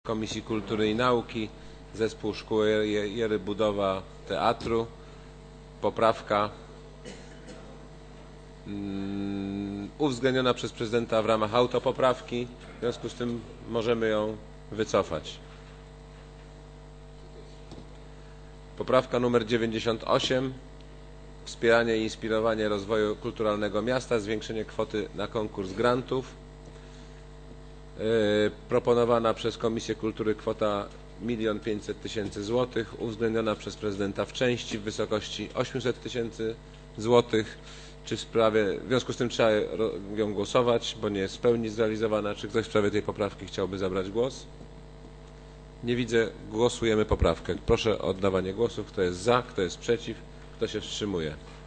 Komisji Kultury i Nauki, Zespół Szkół Jery budowa teatru, poprawka uwzględniona przez prezydenta w ramach autopoprawki, w związku z tym możemy ją wycofać. Poprawka numer 98, wspieranie i inspirowanie rozwoju kulturalnego miasta, zwiększenie kwoty na konkurs grantów. Proponowana przez Komisję Kultury kwota 1 500 000 złotych, uwzględniona przez prezydenta w części w wysokości 800 000 złotych. W związku z tym trzeba ją głosować, bo nie jest w pełni zrealizowana. Czy ktoś w sprawie tej poprawki chciałby zabrać głos? Nie widzę. Głosujemy poprawkę. Proszę o oddawanie głosów. Kto jest za, kto jest przeciw, kto się wstrzymuje.